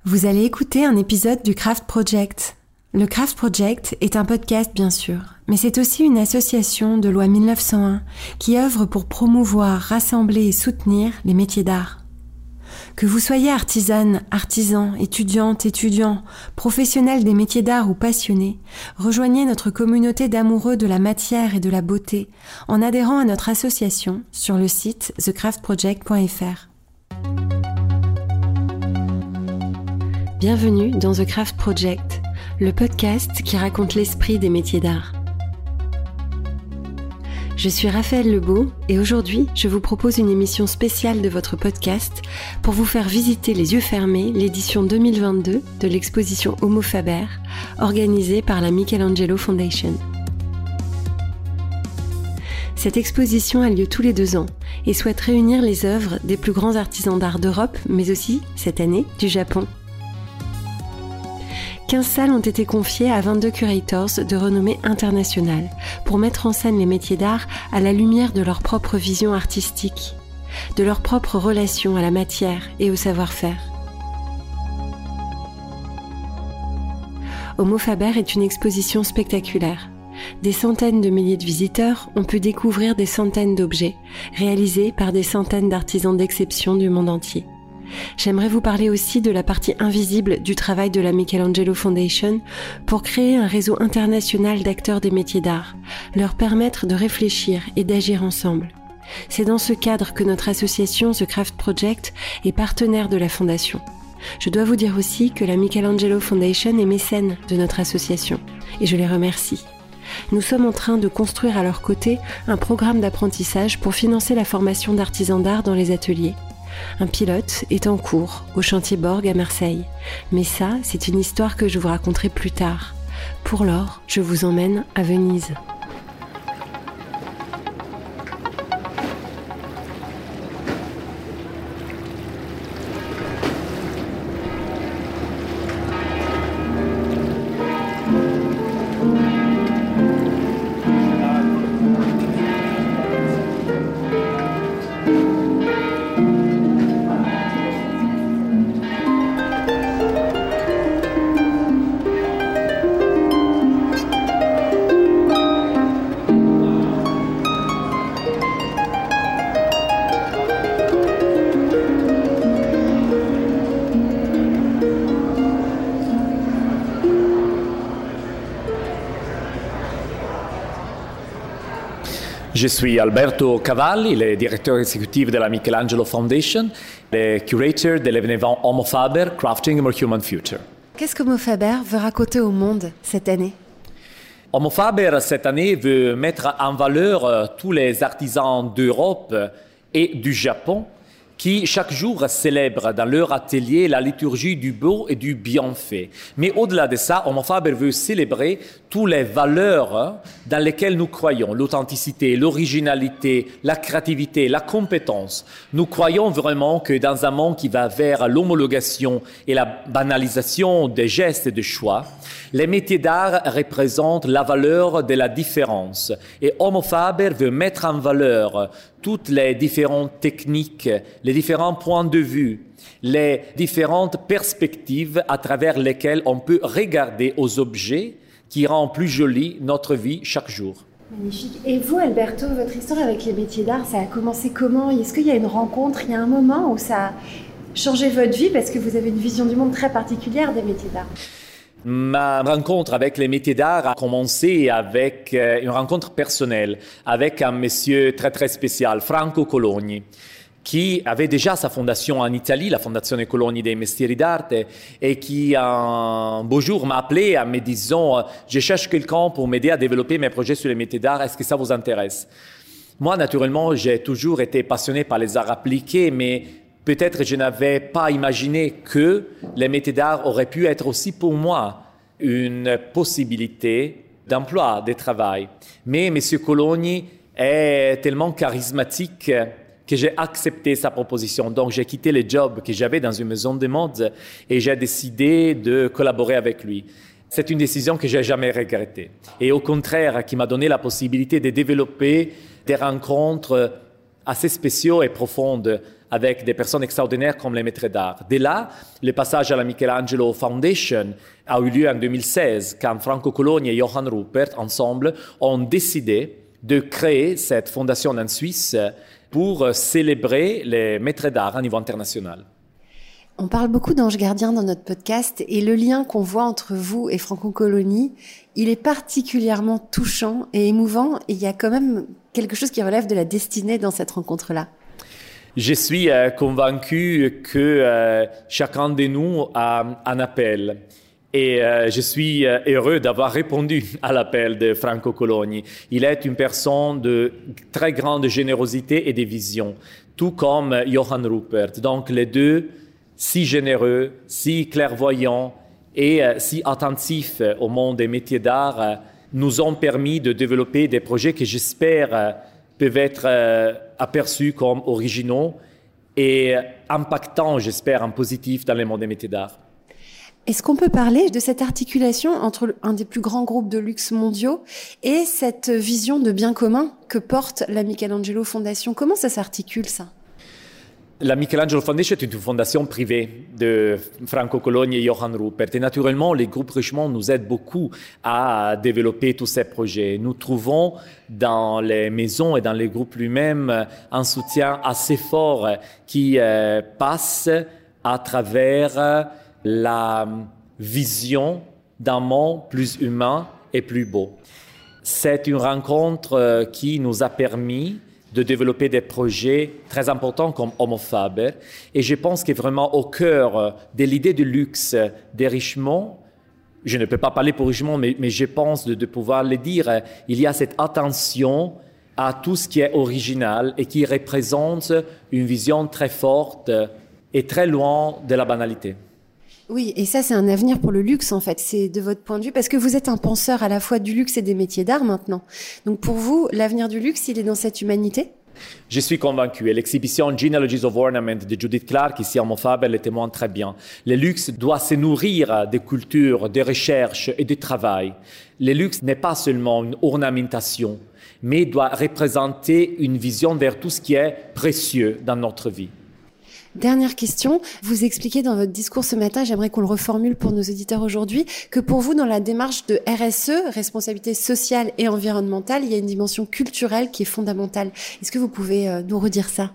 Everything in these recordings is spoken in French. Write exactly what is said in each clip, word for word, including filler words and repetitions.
Vous allez écouter un épisode du Craft Project. Le Craft Project est un podcast bien sûr, mais c'est aussi une association de loi mille neuf cent un qui œuvre pour promouvoir, rassembler et soutenir les métiers d'art. Que vous soyez artisane, artisan, étudiante, étudiant, professionnel des métiers d'art ou passionné, rejoignez notre communauté d'amoureux de la matière et de la beauté en adhérant à notre association sur le site the craft project point f r. Bienvenue dans The Craft Project, le podcast qui raconte l'esprit des métiers d'art. Je suis Raphaël Lebeau et aujourd'hui, je vous propose une émission spéciale de votre podcast pour vous faire visiter les yeux fermés l'édition deux mille vingt-deux de l'exposition Homo Faber, organisée par la Michelangelo Foundation. Cette exposition a lieu tous les deux ans et souhaite réunir les œuvres des plus grands artisans d'art d'Europe, mais aussi, cette année, du Japon. quinze salles ont été confiées à vingt-deux curators de renommée internationale pour mettre en scène les métiers d'art à la lumière de leur propre vision artistique, de leur propre relation à la matière et au savoir-faire. Homo Faber est une exposition spectaculaire. Des centaines de milliers de visiteurs ont pu découvrir des centaines d'objets réalisés par des centaines d'artisans d'exception du monde entier. J'aimerais vous parler aussi de la partie invisible du travail de la Michelangelo Foundation pour créer un réseau international d'acteurs des métiers d'art, leur permettre de réfléchir et d'agir ensemble. C'est dans ce cadre que notre association The Craft Project est partenaire de la Fondation. Je dois vous dire aussi que la Michelangelo Foundation est mécène de notre association et je les remercie. Nous sommes en train de construire à leur côté un programme d'apprentissage pour financer la formation d'artisans d'art dans les ateliers. Un pilote est en cours au chantier Borg à Marseille. Mais ça, c'est une histoire que je vous raconterai plus tard. Pour lors, je vous emmène à Venise. Je suis Alberto Cavalli, le directeur exécutif de la Michelangelo Foundation, le curateur de l'événement Homo Faber, Crafting a More Human Future. Qu'est-ce qu'Homo Faber veut raconter au monde cette année ? Homo Faber, cette année, veut mettre en valeur tous les artisans d'Europe et du Japon qui, chaque jour, célèbrent dans leur atelier la liturgie du beau et du bien fait. Mais au-delà de ça, Homo Faber veut célébrer toutes les valeurs dans lesquelles nous croyons, l'authenticité, l'originalité, la créativité, la compétence. Nous croyons vraiment que dans un monde qui va vers l'homologation et la banalisation des gestes et des choix, les métiers d'art représentent la valeur de la différence. Et Homo Faber veut mettre en valeur toutes les différentes techniques, les différents points de vue, les différentes perspectives à travers lesquelles on peut regarder aux objets qui rendent plus jolie notre vie chaque jour. Magnifique. Et vous, Alberto, votre histoire avec les métiers d'art, ça a commencé comment ? Est-ce qu'il y a une rencontre, il y a un moment où ça a changé votre vie parce que vous avez une vision du monde très particulière des métiers d'art ? Ma rencontre avec les métiers d'art a commencé avec une rencontre personnelle avec un monsieur très très spécial, Franco Cologni, qui avait déjà sa fondation en Italie, la Fondazione Cologni dei Mestieri d'Arte, et qui un beau jour m'a appelé en me disant « Je cherche quelqu'un pour m'aider à développer mes projets sur les métiers d'art, est-ce que ça vous intéresse ?» Moi, naturellement, j'ai toujours été passionné par les arts appliqués, mais peut-être je n'avais pas imaginé que les métiers d'art auraient pu être aussi pour moi une possibilité d'emploi, de travail. Mais M. Cologni est tellement charismatique que j'ai accepté sa proposition. Donc, j'ai quitté le job que j'avais dans une maison de mode et j'ai décidé de collaborer avec lui. C'est une décision que j'ai jamais regrettée. Et au contraire, qui m'a donné la possibilité de développer des rencontres assez spéciaux et profondes avec des personnes extraordinaires comme les maîtres d'art. Dès là, le passage à la Michelangelo Foundation a eu lieu en deux mille seize, quand Franco Cologni et Johann Rupert, ensemble, ont décidé de créer cette fondation en Suisse pour célébrer les maîtres d'art à niveau international. On parle beaucoup d'ange gardien dans notre podcast et le lien qu'on voit entre vous et Franco Cologni, il est particulièrement touchant et émouvant et il y a quand même quelque chose qui relève de la destinée dans cette rencontre-là. Je suis euh, convaincu que euh, chacun de nous a un appel. Et euh, je suis euh, heureux d'avoir répondu à l'appel de Franco Cologni. Il est une personne de très grande générosité et de vision, tout comme Johann Rupert. Donc les deux, si généreux, si clairvoyants et euh, si attentifs au monde des métiers d'art, euh, nous ont permis de développer des projets que j'espère euh, peuvent être euh, aperçus comme originaux et impactants, j'espère, en positif dans le monde des métiers d'art. Est-ce qu'on peut parler de cette articulation entre un des plus grands groupes de luxe mondiaux et cette vision de bien commun que porte la Michelangelo Foundation? Comment ça s'articule, ça? La Michelangelo Foundation est une fondation privée de Franco Cologni et Johann Rupert. Et naturellement, les groupes Richemont nous aident beaucoup à développer tous ces projets. Nous trouvons dans les maisons et dans les groupes lui-même un soutien assez fort qui euh, passe à travers la vision d'un monde plus humain et plus beau. C'est une rencontre qui nous a permis de développer des projets très importants comme Homo Faber. Et je pense que vraiment au cœur de l'idée de luxe des Richemont, je ne peux pas parler pour Richemont, mais, mais je pense de, de pouvoir le dire, il y a cette attention à tout ce qui est original et qui représente une vision très forte et très loin de la banalité. Oui, et ça, c'est un avenir pour le luxe, en fait. C'est de votre point de vue, parce que vous êtes un penseur à la fois du luxe et des métiers d'art maintenant. Donc pour vous, l'avenir du luxe, il est dans cette humanité? Je suis convaincu. Et l'exhibition Genealogies of Ornament de Judith Clark, ici à Homo Faber, le témoigne très bien. Le luxe doit se nourrir de culture, de recherche et de travail. Le luxe n'est pas seulement une ornementation, mais doit représenter une vision vers tout ce qui est précieux dans notre vie. Dernière question, vous expliquez dans votre discours ce matin, j'aimerais qu'on le reformule pour nos auditeurs aujourd'hui, que pour vous, dans la démarche de R S E, responsabilité sociale et environnementale, il y a une dimension culturelle qui est fondamentale. Est-ce que vous pouvez nous redire ça?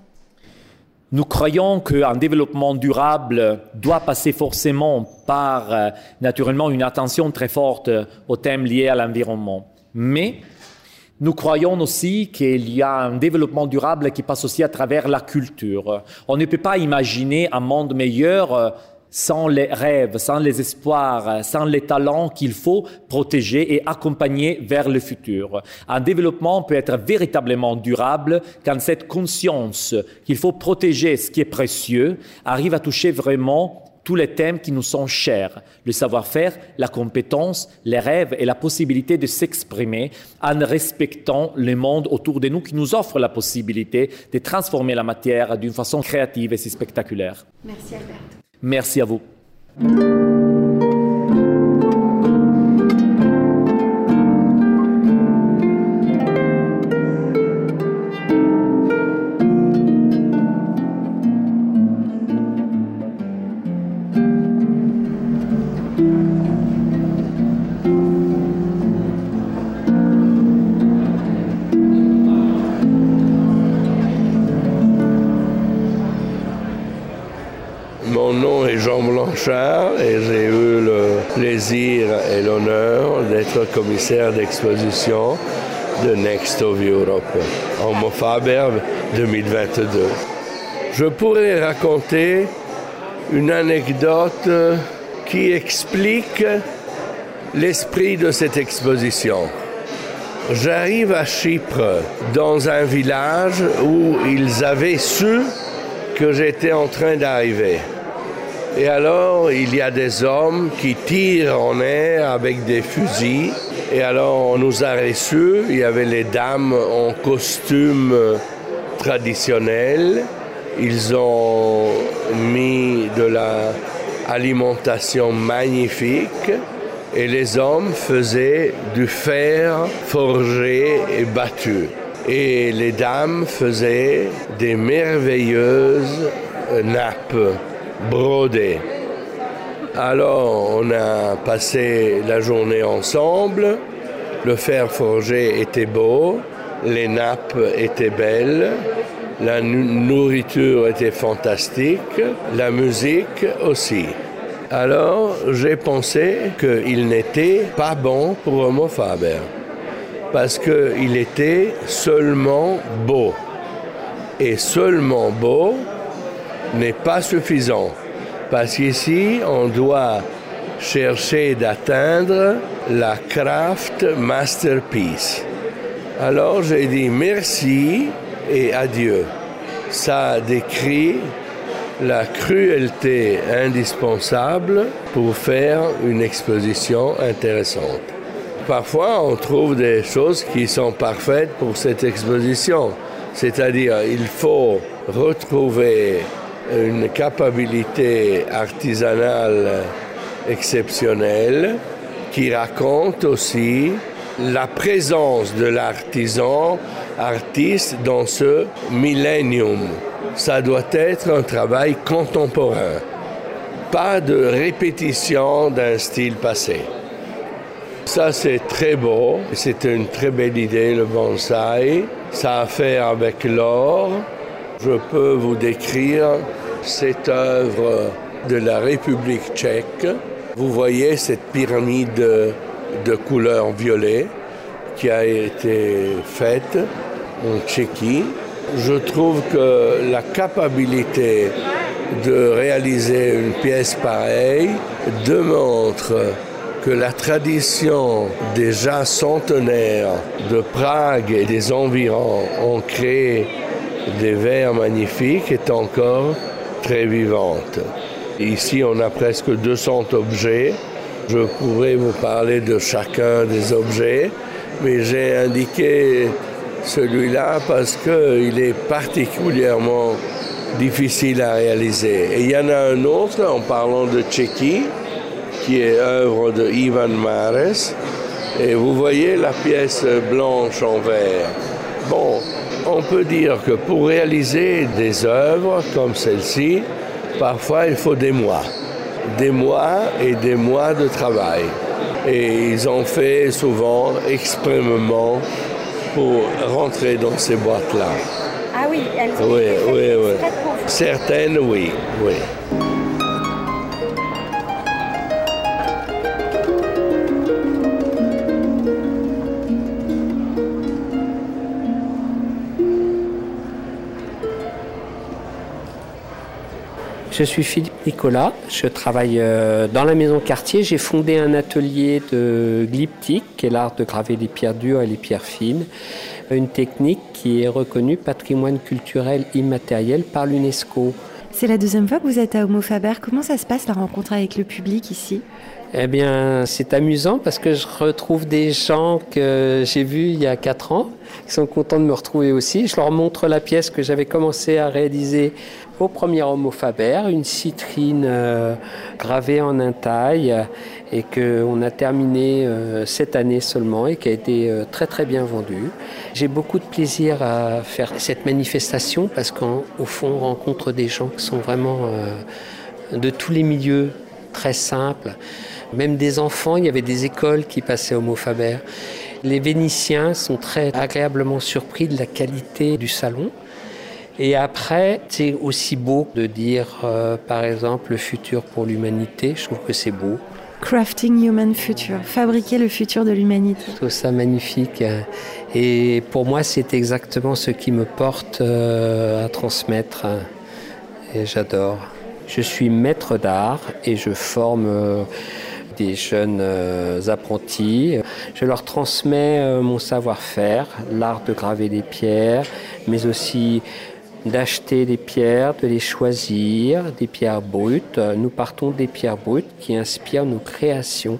Nous croyons qu'un développement durable doit passer forcément par, euh, naturellement, une attention très forte aux thèmes liés à l'environnement. Mais nous croyons aussi qu'il y a un développement durable qui passe aussi à travers la culture. On ne peut pas imaginer un monde meilleur sans les rêves, sans les espoirs, sans les talents qu'il faut protéger et accompagner vers le futur. Un développement peut être véritablement durable quand cette conscience qu'il faut protéger ce qui est précieux arrive à toucher vraiment tous les thèmes qui nous sont chers, le savoir-faire, la compétence, les rêves et la possibilité de s'exprimer en respectant le monde autour de nous qui nous offre la possibilité de transformer la matière d'une façon créative et si spectaculaire. Merci Albert. Merci à vous. Mon nom est Jean Blanchard et j'ai eu le plaisir et l'honneur d'être commissaire d'exposition de Next of Europe, Homo Faber deux mille vingt-deux. Je pourrais raconter une anecdote qui explique l'esprit de cette exposition. J'arrive à Chypre, dans un village où ils avaient su que j'étais en train d'arriver. Et alors, il y a des hommes qui tirent en air avec des fusils. Et alors, on nous a reçus. Il y avait les dames en costume traditionnel. Ils ont mis de l'alimentation magnifique. Et les hommes faisaient du fer forgé et battu. Et les dames faisaient des merveilleuses nappes brodées. Alors on a passé la journée ensemble, le fer forgé était beau, les nappes étaient belles, la nourriture était fantastique, la musique aussi. Alors j'ai pensé qu'il n'était pas bon pour Homo Faber, parce qu'il était seulement beau. Et seulement beau n'est pas suffisant, parce qu'ici on doit chercher d'atteindre la craft masterpiece. Alors j'ai dit merci et adieu. Ça décrit la cruauté indispensable pour faire une exposition intéressante. Parfois, on trouve des choses qui sont parfaites pour cette exposition. C'est-à-dire, il faut retrouver une capacité artisanale exceptionnelle qui raconte aussi la présence de l'artisan artiste dans ce millénium. Ça doit être un travail contemporain, pas de répétition d'un style passé. Ça, c'est très beau, c'est une très belle idée, le bonsaï. Ça a à faire avec l'or. Je peux vous décrire cette œuvre de la République tchèque. Vous voyez cette pyramide de couleur violet qui a été faite en Tchéquie. Je trouve que la capacité de réaliser une pièce pareille démontre que la tradition déjà centenaire de Prague et des environs ont créé des verres magnifiques est encore très vivante. Ici, on a presque deux cents objets. Je pourrais vous parler de chacun des objets, mais j'ai indiqué celui-là parce qu'il est particulièrement difficile à réaliser. Et il y en a un autre, en parlant de Tchéquie, qui est œuvre de Ivan Mares. Et vous voyez la pièce blanche en verre. Bon, on peut dire que pour réaliser des œuvres comme celle-ci, parfois il faut des mois. Des mois et des mois de travail. Et ils ont fait souvent extrêmement pour rentrer dans ces boîtes-là. Ah oui, elles ont oui, été oui, faites oui. pour... Certaines, oui, oui. Je suis Philippe Nicolas, je travaille dans la maison Cartier. J'ai fondé un atelier de glyptique, qui est l'art de graver les pierres dures et les pierres fines. Une technique qui est reconnue patrimoine culturel immatériel par l'UNESCO. C'est la deuxième fois que vous êtes à Homo Faber. Comment ça se passe la rencontre avec le public ici ? Eh bien, c'est amusant parce que je retrouve des gens que j'ai vus il y a quatre ans, qui sont contents de me retrouver aussi. Je leur montre la pièce que j'avais commencé à réaliser au premier Homo Faber, une citrine euh, gravée en intaille et qu'on a terminé euh, cette année seulement et qui a été euh, très très bien vendue. J'ai beaucoup de plaisir à faire cette manifestation parce qu'au fond, on rencontre des gens qui sont vraiment euh, de tous les milieux, très simples. Même des enfants, il y avait des écoles qui passaient Homo Faber. Les Vénitiens sont très agréablement surpris de la qualité du salon. Et après, c'est aussi beau de dire, euh, par exemple, le futur pour l'humanité. Je trouve que c'est beau. Crafting Human Future, fabriquer le futur de l'humanité. Je trouve ça magnifique. Et pour moi, c'est exactement ce qui me porte euh, à transmettre. Et j'adore. Je suis maître d'art et je forme euh, des jeunes euh, apprentis. Je leur transmets euh, mon savoir-faire, l'art de graver des pierres, mais aussi d'acheter des pierres, de les choisir, des pierres brutes. Nous partons des pierres brutes qui inspirent nos créations.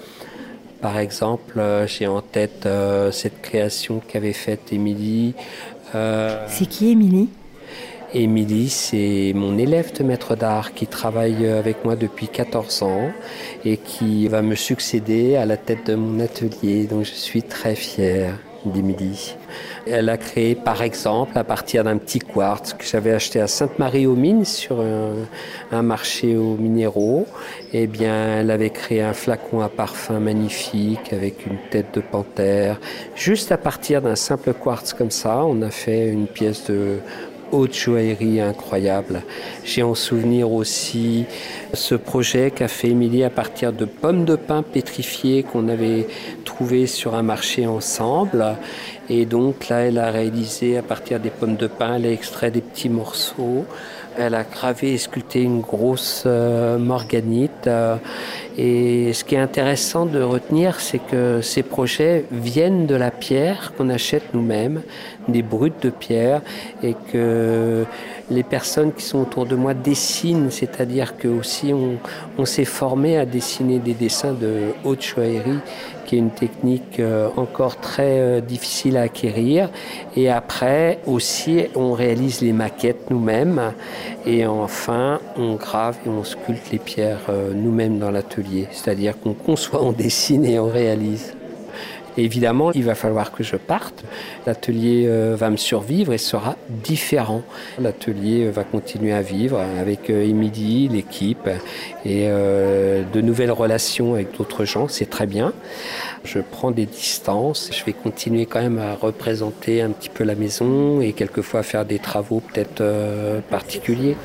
Par exemple, euh, j'ai en tête euh, cette création qu'avait faite Émilie. Euh... C'est qui Émilie ? Émilie, c'est mon élève de maître d'art qui travaille avec moi depuis quatorze ans et qui va me succéder à la tête de mon atelier. Donc je suis très fière d'Émilie. Elle a créé par exemple à partir d'un petit quartz que j'avais acheté à Sainte-Marie-aux-Mines sur un, un marché aux minéraux. Eh bien, elle avait créé un flacon à parfum magnifique avec une tête de panthère. Juste à partir d'un simple quartz comme ça, on a fait une pièce de haute joaillerie incroyable. J'ai en souvenir aussi ce projet qu'a fait Émilie à partir de pommes de pin pétrifiées qu'on avait trouvées sur un marché ensemble. Et donc là, elle a réalisé à partir des pommes de pin, elle a extrait des petits morceaux. Elle a gravé et sculpté une grosse euh, morganite. Euh, et ce qui est intéressant de retenir, c'est que ces projets viennent de la pierre qu'on achète nous-mêmes, des brutes de pierre, et que les personnes qui sont autour de moi dessinent, c'est-à-dire que aussi on, on s'est formé à dessiner des dessins de haute joaillerie, qui est une technique euh, encore très euh, difficile à acquérir. Et après aussi, on réalise les maquettes nous-mêmes. Et enfin, on grave et on sculpte les pierres euh, nous-mêmes dans l'atelier. C'est-à-dire qu'on conçoit, on dessine et on réalise. Et évidemment, il va falloir que je parte. L'atelier euh, va me survivre et sera différent. L'atelier va continuer à vivre avec euh, Émilie, l'équipe et euh, de nouvelles relations avec d'autres gens. C'est très bien. Je prends des distances. Je vais continuer quand même à représenter un petit peu la maison et quelquefois faire des travaux peut-être euh, particuliers.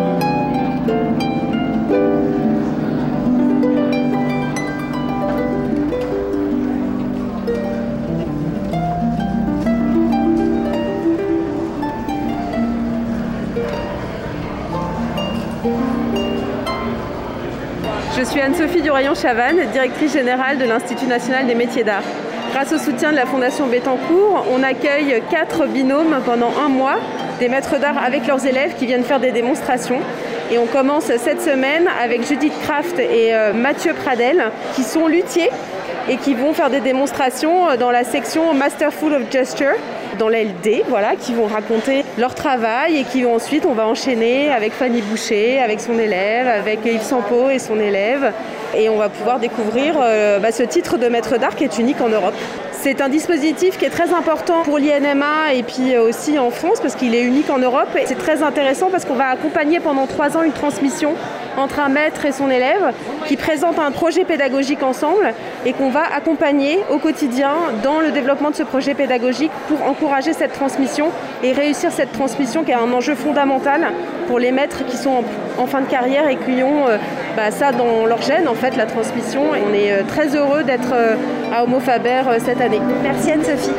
Je suis Anne-Sophie Duraillon-Chavannes, directrice générale de l'Institut national des métiers d'art. Grâce au soutien de la Fondation Bettencourt, on accueille quatre binômes pendant un mois, des maîtres d'art avec leurs élèves qui viennent faire des démonstrations. Et on commence cette semaine avec Judith Kraft et euh, Mathieu Pradel, qui sont luthiers et qui vont faire des démonstrations dans la section Masterful of Gesture, dans l'L D, voilà, qui vont raconter leur travail et qui ensuite on va enchaîner avec Fanny Boucher, avec son élève, avec Yves Sampo et son élève. Et on va pouvoir découvrir euh, bah, ce titre de maître d'art qui est unique en Europe. C'est un dispositif qui est très important pour l'I N M A et puis aussi en France parce qu'il est unique en Europe. Et c'est très intéressant parce qu'on va accompagner pendant trois ans une transmission entre un maître et son élève qui présente un projet pédagogique ensemble et qu'on va accompagner au quotidien dans le développement de ce projet pédagogique pour encourager cette transmission et réussir cette transmission qui est un enjeu fondamental pour les maîtres qui sont en, en fin de carrière et qui ont euh, bah, ça dans leur gène, en fait, la transmission. Et on est euh, très heureux d'être euh, à Homo Faber euh, cette année. Merci Anne-Sophie.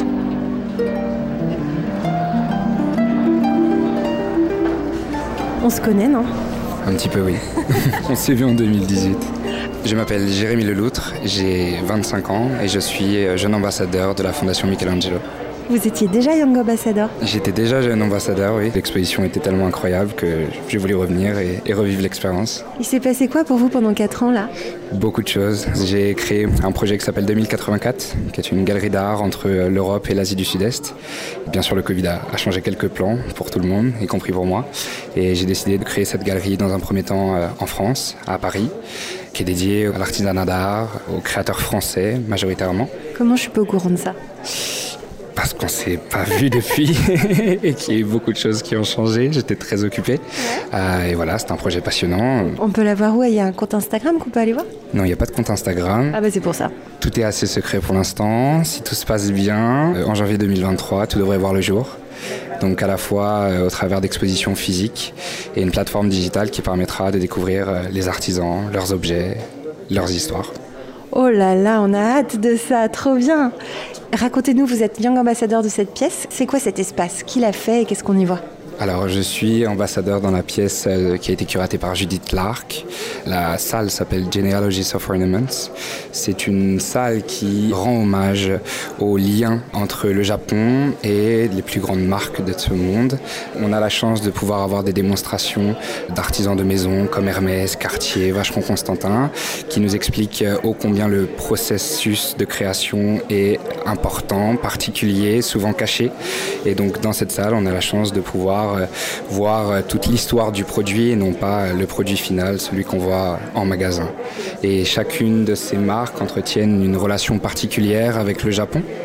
On se connaît, non ? Un petit peu, oui. On s'est vu en deux mille dix-huit. Je m'appelle Jérémy Leloutre, j'ai vingt-cinq ans et je suis jeune ambassadeur de la Fondation Michelangelo. Vous étiez déjà Young Ambassador ? J'étais déjà jeune ambassadeur, oui. L'exposition était tellement incroyable que j'ai voulu revenir et, et revivre l'expérience. Il s'est passé quoi pour vous pendant quatre ans là ? Beaucoup de choses. J'ai créé un projet qui s'appelle deux mille quatre-vingt-quatre, qui est une galerie d'art entre l'Europe et l'Asie du Sud-Est. Bien sûr, le Covid a, a changé quelques plans pour tout le monde, y compris pour moi. Et j'ai décidé de créer cette galerie dans un premier temps euh, en France, à Paris, qui est dédiée à l'artisanat d'art, aux créateurs français majoritairement. Comment je suis pas au courant de ça ? Parce qu'on ne s'est pas vu depuis et qu'il y a eu beaucoup de choses qui ont changé. J'étais très occupé. Ouais. Euh, et voilà, c'est un projet passionnant. On peut la voir où ? Il y a un compte Instagram qu'on peut aller voir ? Non, il n'y a pas de compte Instagram. Ah bah c'est pour ça. Tout est assez secret pour l'instant. Si tout se passe bien, euh, en janvier deux mille vingt-trois, tout devrait voir le jour. Donc à la fois euh, au travers d'expositions physiques et une plateforme digitale qui permettra de découvrir euh, les artisans, leurs objets, leurs histoires. Oh là là, on a hâte de ça, trop bien. Racontez-nous, vous êtes Young Ambassadeur de cette pièce. C'est quoi cet espace ? Qui l'a fait et qu'est-ce qu'on y voit ? Alors, je suis ambassadeur dans la pièce euh, qui a été curatée par Judith Lark. La salle s'appelle Genealogies of Ornaments. C'est une salle qui rend hommage aux liens entre le Japon et les plus grandes marques de ce monde. On a la chance de pouvoir avoir des démonstrations d'artisans de maison comme Hermès, Cartier, Vacheron Constantin, qui nous expliquent ô combien le processus de création est important, particulier, souvent caché. Et donc, dans cette salle, on a la chance de pouvoir voir toute l'histoire du produit et non pas le produit final, celui qu'on voit en magasin. Et chacune de ces marques entretiennent une relation particulière avec le Japon.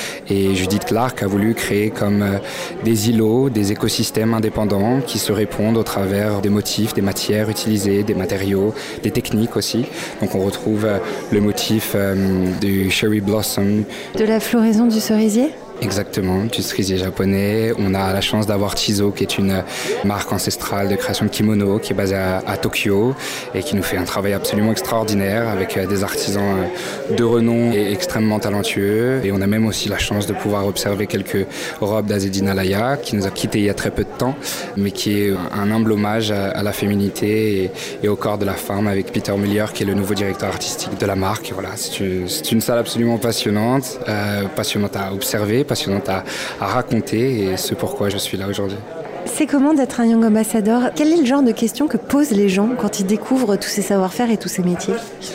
Et Judith Clark a voulu créer comme euh, des îlots, des écosystèmes indépendants qui se répondent au travers des motifs, des matières utilisées, des matériaux, des techniques aussi. Donc on retrouve euh, le motif euh, du cherry blossom. De la floraison du cerisier ? Exactement, du cerisier japonais. On a la chance d'avoir Chizo, qui est une marque ancestrale de création de kimono, qui est basée à, à Tokyo et qui nous fait un travail absolument extraordinaire avec des artisans de renom et extrêmement talentueux. Et on a même aussi la chance de pouvoir observer quelques robes d'Azedine Alaya, qui nous a quittés il y a très peu de temps, mais qui est un humble hommage à, à la féminité et, et au corps de la femme, avec Peter Mulier, qui est le nouveau directeur artistique de la marque. Et voilà, c'est une, c'est une salle absolument passionnante, euh, passionnante à observer, passionnante à, à raconter, et c'est pourquoi je suis là aujourd'hui. C'est comment d'être un Young Ambassador ? Quel est le genre de questions que posent les gens quand ils découvrent tous ces savoir-faire et tous ces métiers ?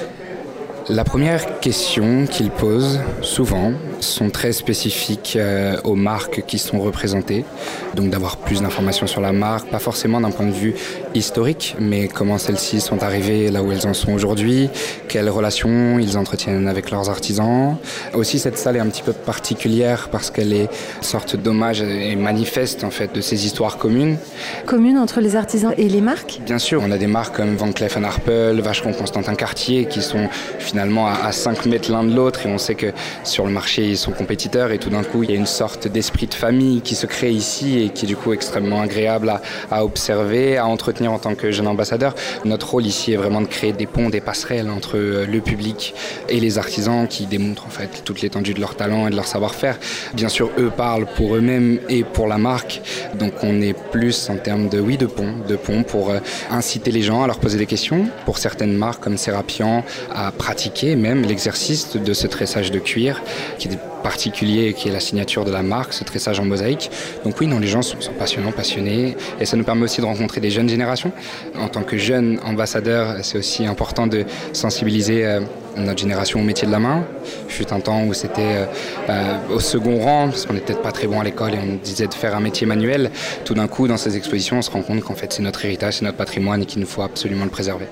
La première question qu'ils posent souvent sont très spécifiques euh, aux marques qui sont représentées. Donc d'avoir plus d'informations sur la marque, pas forcément d'un point de vue historique, mais comment celles-ci sont arrivées là où elles en sont aujourd'hui, quelles relations ils entretiennent avec leurs artisans. Aussi, cette salle est un petit peu particulière parce qu'elle est une sorte d'hommage et manifeste en fait de ces histoires communes. Communes entre les artisans et les marques ? Bien sûr, on a des marques comme Van Cleef and Arpels, Vacheron Constantin Cartier qui sont finalement à, à cinq mètres l'un de l'autre, et on sait que sur le marché ils sont compétiteurs, et tout d'un coup il y a une sorte d'esprit de famille qui se crée ici et qui est du coup extrêmement agréable à, à observer, à entretenir en tant que jeune ambassadeur. Notre rôle ici est vraiment de créer des ponts, des passerelles entre le public et les artisans qui démontrent en fait toute l'étendue de leur talent et de leur savoir-faire. Bien sûr, eux parlent pour eux-mêmes et pour la marque, donc on est plus en termes de oui de pont, de pont pour euh, inciter les gens à leur poser des questions. Pour certaines marques comme Serapian, à pratiquer même l'exercice de ce tressage de cuir qui est particulier et qui est la signature de la marque, ce tressage en mosaïque. Donc oui, non, les gens sont, sont passionnants, passionnés, et ça nous permet aussi de rencontrer des jeunes générations. En tant que jeune ambassadeur, c'est aussi important de sensibiliser euh, notre génération au métier de la main. Il fut un temps où c'était euh, euh, au second rang, parce qu'on n'était peut-être pas très bon à l'école et on disait de faire un métier manuel. Tout d'un coup, dans ces expositions, on se rend compte qu'en fait, c'est notre héritage, c'est notre patrimoine et qu'il nous faut absolument le préserver.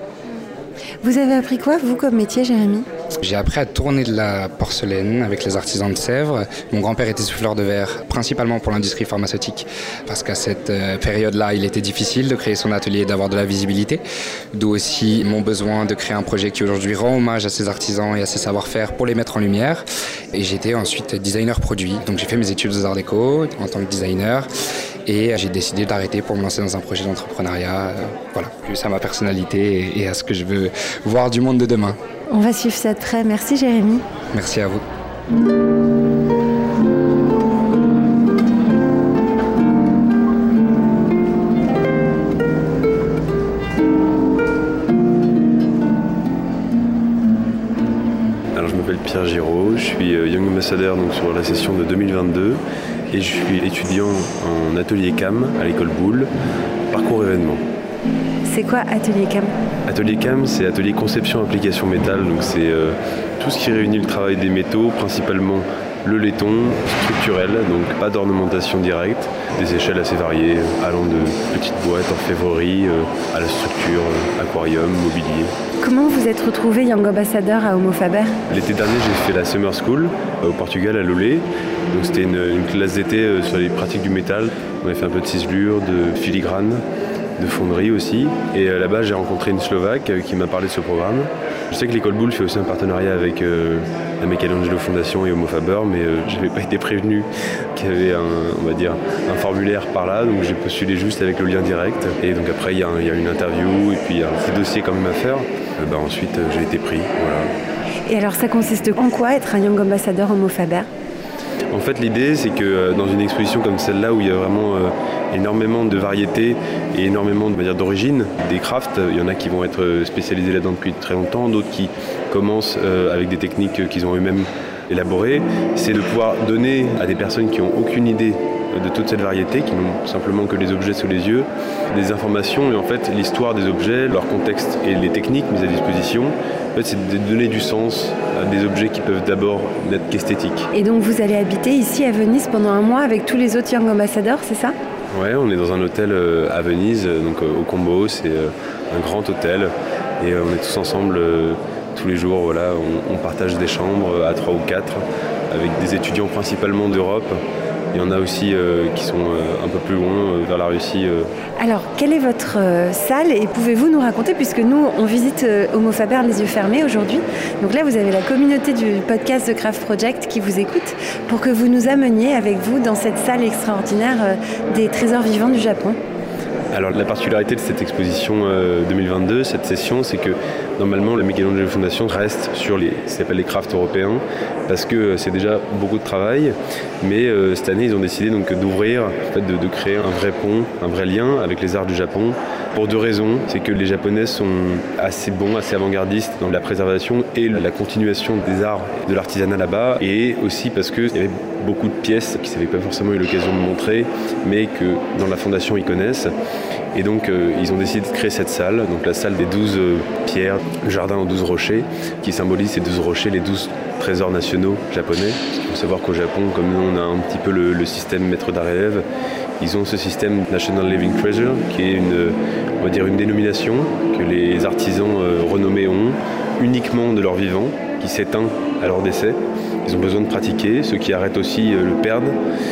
Vous avez appris quoi, vous, comme métier, Jérémy ? J'ai appris à tourner de la porcelaine avec les artisans de Sèvres. Mon grand-père était souffleur de verre, principalement pour l'industrie pharmaceutique, parce qu'à cette euh, période-là, il était difficile de créer son atelier et d'avoir de la visibilité. D'où aussi mon besoin de créer un projet qui aujourd'hui rend hommage à ces artisans et à ces savoir-faire pour les mettre en lumière. Et j'étais ensuite designer produit. Donc j'ai fait mes études aux Arts Déco en tant que designer. Et j'ai décidé d'arrêter pour me lancer dans un projet d'entrepreneuriat, euh, voilà, plus à ma personnalité et, et à ce que je veux voir du monde de demain. On va suivre ça de près. Merci Jérémy. Merci à vous. Alors je m'appelle Pierre Giraud, je suis Young Ambassador donc, sur la session de deux mille vingt-deux. Et je suis étudiant en atelier C A M à l'école Boulle, parcours événement. C'est quoi Atelier C A M ? Atelier C A M, c'est atelier conception application métal, donc c'est euh, tout ce qui réunit le travail des métaux, principalement le laiton structurel, donc pas d'ornementation directe, des échelles assez variées, allant de petites boîtes, orfèvrerie, euh, à la structure, euh, aquarium, mobilier. Comment vous êtes retrouvé Young Ambassador à Homo Faber ? L'été dernier, j'ai fait la Summer School euh, au Portugal, à Lolé. Donc c'était une, une classe d'été euh, sur les pratiques du métal. On avait fait un peu de ciselure, de filigrane, de fonderie aussi. Et euh, là-bas, j'ai rencontré une Slovaque euh, qui m'a parlé de ce programme. Je sais que l'école Boulle fait aussi un partenariat avec euh, la Michelangelo Fondation et Homo Faber, mais euh, je n'avais pas été prévenu qu'il y avait un, on va dire, un formulaire par là, donc j'ai postulé juste avec le lien direct. Et donc après, il y, y a une interview et puis il y a un petit dossier quand même à faire. Euh, bah, ensuite, euh, j'ai été pris. Voilà. Et alors, ça consiste en quoi être un Young Ambassador Homo Faber ? En fait, l'idée, c'est que euh, dans une exposition comme celle-là, où il y a vraiment euh, énormément de variétés et énormément on va dire, d'origine des crafts, il y en a qui vont être spécialisés là-dedans depuis très longtemps, d'autres qui commencent euh, avec des techniques qu'ils ont eux-mêmes élaborées. C'est de pouvoir donner à des personnes qui n'ont aucune idée de toute cette variété, qui n'ont simplement que les objets sous les yeux, des informations et en fait l'histoire des objets, leur contexte et les techniques mises à disposition. En fait, c'est de donner du sens à des objets qui peuvent d'abord n'être qu'esthétiques. Et donc vous allez habiter ici à Venise pendant un mois avec tous les autres Young Ambassadors, c'est ça ? Ouais, on est dans un hôtel à Venise, donc au Combo, c'est un grand hôtel et on est tous ensemble tous les jours, voilà, on, on partage des chambres à trois ou quatre avec des étudiants principalement d'Europe. Il y en a aussi euh, qui sont euh, un peu plus loin, euh, vers la Russie. Euh. Alors, quelle est votre euh, salle et pouvez-vous nous raconter, puisque nous, on visite euh, Homo Faber les yeux fermés aujourd'hui. Donc là, vous avez la communauté du podcast The Craft Project qui vous écoute pour que vous nous ameniez avec vous dans cette salle extraordinaire euh, des trésors vivants du Japon. Alors la particularité de cette exposition euh, deux mille vingt-deux, cette session, c'est que normalement la Michelangelo Foundation reste sur les, ce qu'on appelle les crafts européens, parce que euh, c'est déjà beaucoup de travail, mais euh, cette année ils ont décidé donc d'ouvrir, en fait, de, de créer un vrai pont, un vrai lien avec les arts du Japon, pour deux raisons. C'est que les Japonais sont assez bons, assez avant-gardistes dans la préservation et la continuation des arts, de l'artisanat là-bas, et aussi parce qu'il y avait beaucoup de pièces qu'ils n'avaient pas forcément eu l'occasion de montrer, mais que dans la fondation ils connaissent. Et donc euh, ils ont décidé de créer cette salle, donc la salle des douze euh, pierres, le jardin aux douze rochers, qui symbolise ces douze rochers, les douze trésors nationaux japonais. Il faut savoir qu'au Japon, comme nous on a un petit peu le, le système maître d'art élève, ils ont ce système National Living Treasure, qui est une, on va dire une dénomination que les artisans euh, renommés ont uniquement de leur vivant, qui s'éteint à leur décès. Ils ont besoin de pratiquer, ceux qui arrêtent aussi euh, le perdent,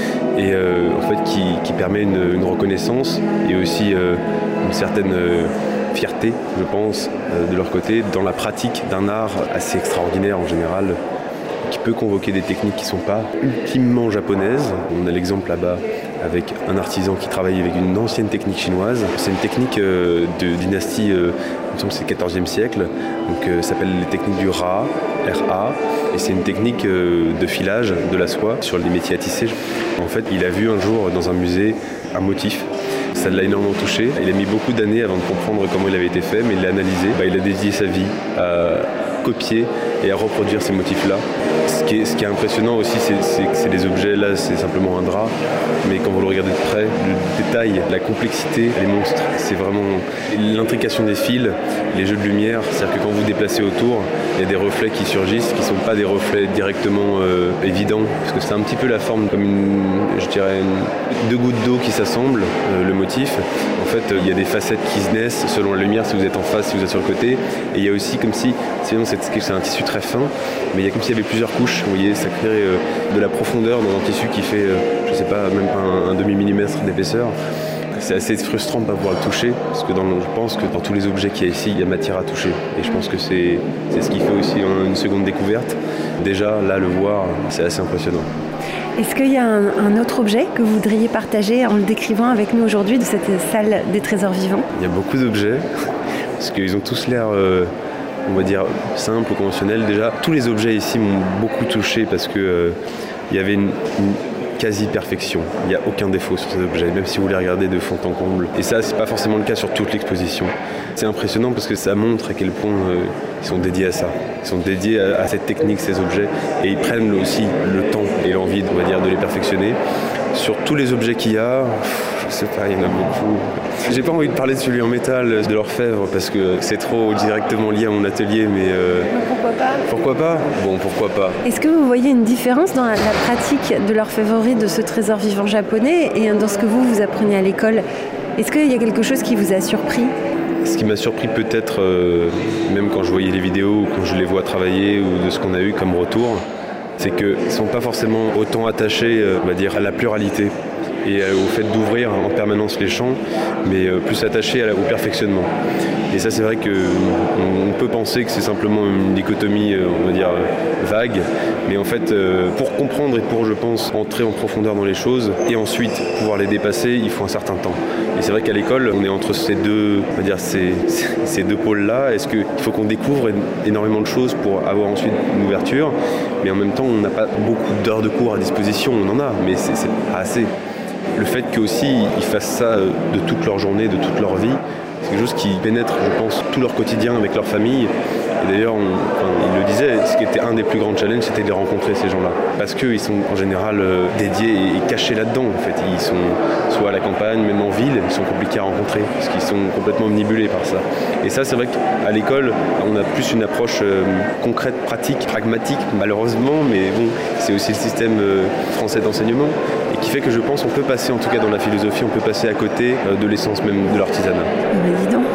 et euh, en fait qui, qui permet une, une reconnaissance et aussi euh, une certaine euh, fierté, je pense, euh, de leur côté, dans la pratique d'un art assez extraordinaire en général, qui peut convoquer des techniques qui ne sont pas ultimement japonaises. On a l'exemple là-bas avec un artisan qui travaille avec une ancienne technique chinoise. C'est une technique euh, de dynastie, euh, il me semble que c'est le quatorzième siècle, donc euh, ça s'appelle les techniques du Ra, R A, et c'est une technique euh, de filage de la soie sur les métiers à tisser. En fait, il a vu un jour dans un musée un motif. Ça l'a énormément touché. Il a mis beaucoup d'années avant de comprendre comment il avait été fait, mais il l'a analysé. Bah, il a dédié sa vie à copier et à reproduire ces motifs-là. Ce qui est, ce qui est impressionnant aussi, c'est, c'est que c'est des objets, là c'est simplement un drap, mais quand vous le regardez de près, le détail, la complexité, les monstres, c'est vraiment l'intrication des fils, les jeux de lumière, c'est-à-dire que quand vous déplacez autour, il y a des reflets qui surgissent, qui ne sont pas des reflets directement euh, évidents, parce que c'est un petit peu la forme comme une, je dirais, une, deux gouttes d'eau qui s'assemblent, euh, le motif. En fait, euh, il y a des facettes qui se naissent selon la lumière, si vous êtes en face, si vous êtes sur le côté, et il y a aussi comme si, sinon c'est, c'est un tissu très fin, mais il y a comme s'il y avait plusieurs couches, vous voyez, ça crée euh, de la profondeur dans un tissu qui fait, euh, je sais pas, même pas un, un demi-millimètre d'épaisseur. C'est assez frustrant de ne pas pouvoir le toucher, parce que dans, je pense que dans tous les objets qu'il y a ici, il y a matière à toucher. Et je pense que c'est, c'est ce qui fait aussi une seconde découverte. Déjà, là, le voir, c'est assez impressionnant. Est-ce qu'il y a un, un autre objet que vous voudriez partager en le décrivant avec nous aujourd'hui de cette salle des trésors vivants ? Il y a beaucoup d'objets, parce qu'ils ont tous l'air... Euh, on va dire simple ou conventionnel. Déjà, tous les objets ici m'ont beaucoup touché parce que euh, il y avait une, une quasi-perfection. Il n'y a aucun défaut sur ces objets, même si vous les regardez de fond en comble. Et ça, c'est pas forcément le cas sur toute l'exposition. C'est impressionnant parce que ça montre à quel point euh, ils sont dédiés à ça. Ils sont dédiés à, à cette technique, ces objets, et ils prennent aussi le temps et l'envie, on va dire, de les perfectionner. Sur tous les objets qu'il y a, je sais pas, il y en a beaucoup. J'ai pas envie de parler de celui en métal, de l'orfèvre, parce que c'est trop directement lié à mon atelier, mais... Euh, pourquoi pas ? Pourquoi pas ? Bon, pourquoi pas. Est-ce que vous voyez une différence dans la, la pratique de l'orfèvrerie de ce trésor vivant japonais et dans ce que vous, vous apprenez à l'école ? Est-ce qu'il y a quelque chose qui vous a surpris ? Ce qui m'a surpris peut-être, euh, même quand je voyais les vidéos ou quand je les vois travailler ou de ce qu'on a eu comme retour, c'est qu'ils ne sont pas forcément autant attachés, on va dire, à la pluralité et au fait d'ouvrir en permanence les champs, mais plus attachés au perfectionnement. Et ça, c'est vrai qu'on peut penser que c'est simplement une dichotomie, on va dire, vague, mais en fait, pour comprendre et pour, je pense, entrer en profondeur dans les choses et ensuite pouvoir les dépasser, il faut un certain temps. Et c'est vrai qu'à l'école, on est entre ces deux, on va dire, ces, ces deux pôles-là. Est-ce qu'il faut qu'on découvre énormément de choses pour avoir ensuite une ouverture, mais en même temps, on n'a pas beaucoup d'heures de cours à disposition, on en a, mais c'est, c'est pas assez. Le fait qu'aussi ils fassent ça de toute leur journée, de toute leur vie, c'est quelque chose qui pénètre, je pense, tout leur quotidien avec leur famille. Et d'ailleurs, on, enfin, il le disait, ce qui était un des plus grands challenges, c'était de les rencontrer, ces gens-là. Parce qu'ils sont en général euh, dédiés et, et cachés là-dedans, en fait. Ils sont soit à la campagne, même en ville, ils sont compliqués à rencontrer, parce qu'ils sont complètement omnibulés par ça. Et ça, c'est vrai qu'à l'école, on a plus une approche euh, concrète, pratique, pragmatique, malheureusement, mais bon, c'est aussi le système euh, français d'enseignement, et qui fait que je pense qu'on peut passer, en tout cas dans la philosophie, on peut passer à côté euh, de l'essence même de l'artisanat. Mais dis donc.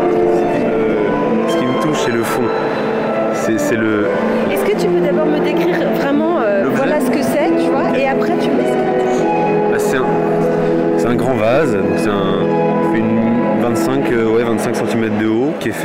Ce qui me touche, c'est le fond. C'est, c'est le... Est-ce que tu peux d'abord me décrire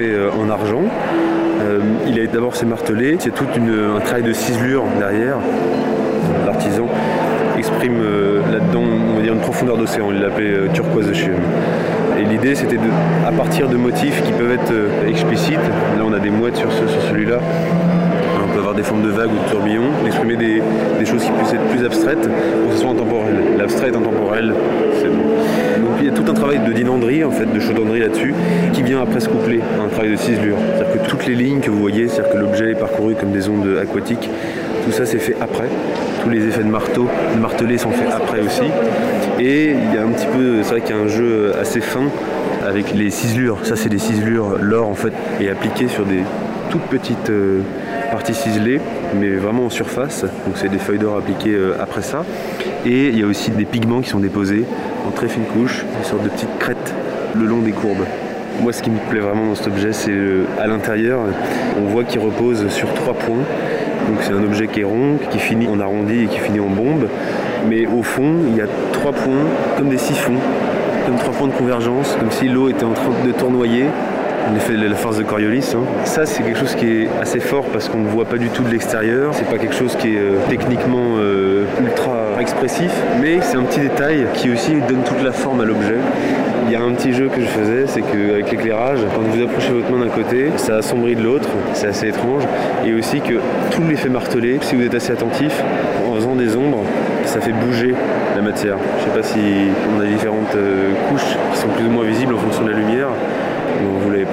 euh, en argent. Euh, il a d'abord c'est martelé, c'est tout une, un travail de ciselure derrière. L'artisan exprime euh, là-dedans, on va dire, une profondeur d'océan, il l'appelait euh, turquoise ocean. Et l'idée c'était de, à partir de motifs qui peuvent être euh, explicites, là on a des mouettes sur, ce, sur celui-là, on peut avoir des formes de vagues ou de tourbillons, d'exprimer des, des choses qui puissent être plus abstraites pour que ce soit intemporel. L'abstrait est intemporel, c'est bon. Donc il y a tout un travail de dinanderie, en fait, de chaudronnerie là-dessus, qui vient après se coupler à un travail de ciselure. C'est-à-dire que toutes les lignes que vous voyez, c'est-à-dire que l'objet est parcouru comme des ondes aquatiques, tout ça c'est fait après. Tous les effets de marteau, de martelé sont faits après aussi. Et il y a un petit peu, c'est vrai qu'il y a un jeu assez fin avec les ciselures. Ça c'est des ciselures, l'or en fait est appliqué sur des toutes petites euh, parties ciselées, mais vraiment en surface. Donc c'est des feuilles d'or appliquées euh, après ça. Et il y a aussi des pigments qui sont déposés en très fine couche, des sortes de petites crêtes le long des courbes. Moi ce qui me plaît vraiment dans cet objet, c'est euh, à l'intérieur, on voit qu'il repose sur trois points. Donc c'est un objet qui est rond, qui finit en arrondi et qui finit en bombe. Mais au fond, il y a trois points, comme des siphons, comme trois points de convergence, comme si l'eau était en train de tournoyer. L'effet de la force de Coriolis. Hein. Ça, c'est quelque chose qui est assez fort parce qu'on ne voit pas du tout de l'extérieur. C'est pas quelque chose qui est euh, techniquement euh, ultra expressif, mais c'est un petit détail qui aussi donne toute la forme à l'objet. Il y a un petit jeu que je faisais, c'est qu'avec l'éclairage, quand vous approchez votre main d'un côté, ça assombrit de l'autre, c'est assez étrange. Et aussi que tout l'effet martelé, si vous êtes assez attentif, en faisant des ombres, ça fait bouger la matière. Je sais pas si on a différentes euh, couches qui sont plus ou moins visibles en fonction de la lumière. Non, vous l'avez pas.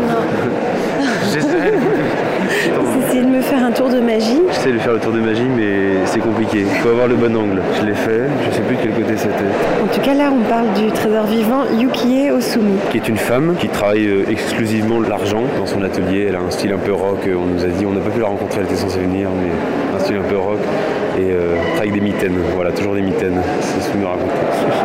Non. J'essaie. Vous essayez de me faire un tour de magie. J'essaie de faire le tour de magie, mais c'est compliqué. Il faut avoir le bon angle. Je l'ai fait, je sais plus de quel côté c'était. En tout cas, là, on parle du trésor vivant Yukie Osumi. Qui est une femme qui travaille exclusivement l'argent dans son atelier. Elle a un style un peu rock. On nous a dit, on n'a pas pu la rencontrer, elle était censée venir, mais un style un peu rock. Et euh, travaille avec des mitaines. Voilà, toujours des mitaines. C'est ce qu'on nous raconte.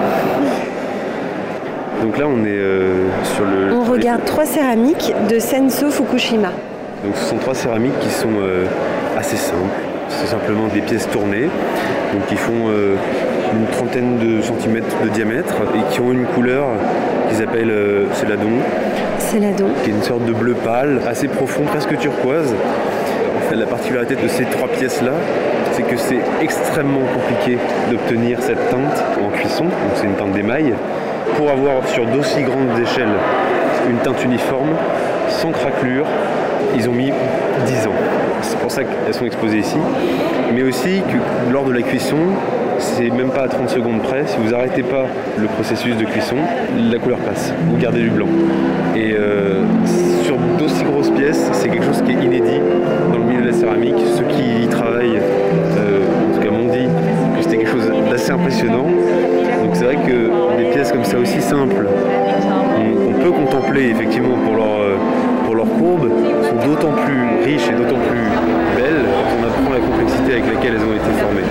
Donc là, on est euh, sur le... On regarde trois céramiques de Senso Fukushima. Donc ce sont trois céramiques qui sont euh, assez simples. C'est simplement des pièces tournées, donc qui font euh, une trentaine de centimètres de diamètre et qui ont une couleur qu'ils appellent euh, céladon. Céladon. Qui est une sorte de bleu pâle, assez profond, presque turquoise. En fait, la particularité de ces trois pièces-là, c'est que c'est extrêmement compliqué d'obtenir cette teinte en cuisson. Donc c'est une teinte d'émail. Pour avoir sur d'aussi grandes échelles une teinte uniforme, sans craquelure, ils ont mis dix ans. C'est pour ça qu'elles sont exposées ici. Mais aussi que lors de la cuisson, c'est même pas à trente secondes près. Si vous n'arrêtez pas le processus de cuisson, la couleur passe. Vous gardez du blanc. Et euh, sur d'aussi grosses pièces, c'est quelque chose qui est inédit dans le milieu de la céramique. Ceux qui y travaillent, euh, en tout cas m'ont dit que c'était quelque chose d'assez impressionnant. Donc c'est vrai que des pièces comme ça aussi simples, on, on peut contempler effectivement pour leur, pour leur courbe, sont d'autant plus riches et d'autant plus belles quand on apprend la complexité avec laquelle elles ont été formées.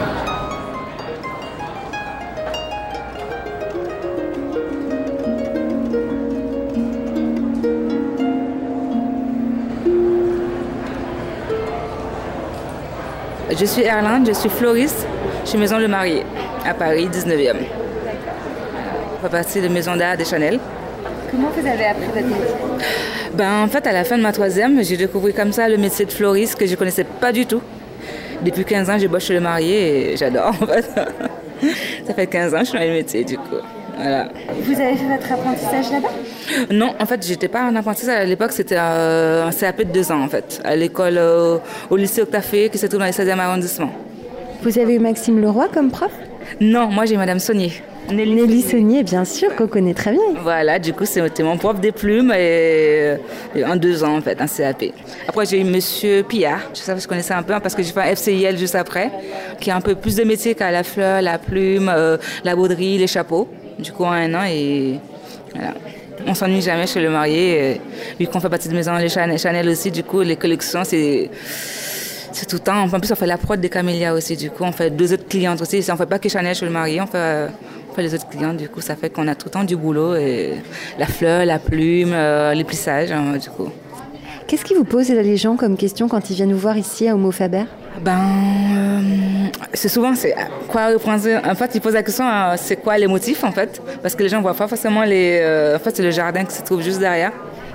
Je suis Erlinde, je suis fleuriste chez Maison Le Marié, à Paris, dix-neuvième. On fait partie de Maison d'Art de Chanel. Comment vous avez appris votre métier? Ben, en fait, à la fin de ma troisième, j'ai découvert comme ça le métier de fleuriste que je ne connaissais pas du tout. Depuis quinze ans, je bosse chez Le Marié et j'adore, en fait. Ça fait quinze ans que je suis dans le métier, du coup. Voilà. Vous avez fait votre apprentissage là-bas? Non, en fait, j'étais pas en apprentissage. À l'époque, c'était euh, un C A P de deux ans, en fait, à l'école, euh, au lycée Octafé, qui se trouve dans le seizième arrondissement. Vous avez eu Maxime Leroy comme prof? Non, moi j'ai Madame Saunier. Nelly, Nelly Saunier, bien sûr, qu'on connaît très bien. Voilà, du coup, c'était mon prof des plumes et, et en deux ans, en fait, un C A P. Après, j'ai eu Monsieur Pillard, je sais que je connaissais un peu, parce que j'ai fait un F C I L juste après, qui a un peu plus de métiers qu'à la fleur, la plume, euh, la broderie, les chapeaux. Du coup, en un an, et voilà. On s'ennuie jamais chez Le Marié, vu qu'on fait partie de Maison les Chanel, Chanel aussi, du coup, les collections, c'est... C'est tout le temps. En plus, on fait la prod des camélias aussi. Du coup, on fait deux autres clientes aussi. On ne fait pas que Chanel chez Le Marié, on fait, on fait les autres clientes. Du coup, ça fait qu'on a tout le temps du boulot. Et la fleur, la plume, euh, les plissages, hein, du coup. Qu'est-ce qui vous pose les gens comme question quand ils viennent nous voir ici à Homo Faber? Ben, euh, c'est souvent, c'est quoi reprendre. En fait, ils posent la question, euh, c'est quoi les motifs, en fait? Parce que les gens ne voient pas forcément les... Euh, en fait, c'est le jardin qui se trouve juste derrière.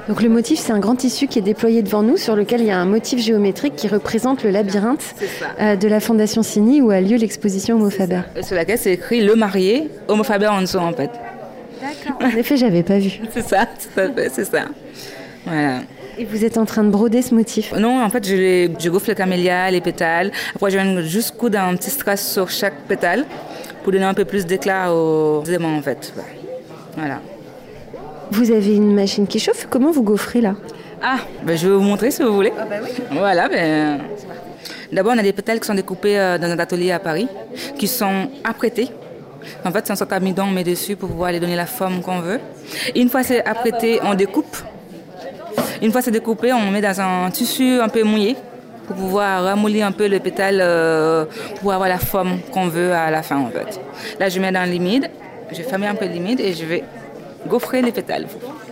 Donc le motif, c'est un grand tissu qui est déployé devant nous, sur lequel il y a un motif géométrique qui représente le labyrinthe euh, de la Fondation Cini où a lieu l'exposition Homo Faber. Sur laquelle c'est écrit le marié, Homo Faber en dessous en fait. D'accord. En effet, j'avais pas vu. C'est ça, tout à fait, c'est ça. Voilà. Et vous êtes en train de broder ce motif? Non, en fait, je, les, je gonfle les camélias, les pétales. Après, je viens juste coudre un petit strass sur chaque pétale pour donner un peu plus d'éclat aux aimants en fait. Voilà. Vous avez une machine qui chauffe, comment vous gaufrez là? Ah, ben je vais vous montrer si vous voulez. Ah bah oui. Voilà, ben... D'abord, on a des pétales qui sont découpés dans un atelier à Paris, qui sont apprêtés. En fait, c'est un sorte d'amidon, on met dessus pour pouvoir les donner la forme qu'on veut. Et une fois c'est apprêté, on découpe. Une fois c'est découpé, on met dans un tissu un peu mouillé pour pouvoir ramollir un peu le pétale, euh, pour avoir la forme qu'on veut à la fin en fait. Là, je mets dans le limide, je vais fermer un peu le limide et je vais gaufrer les pétales.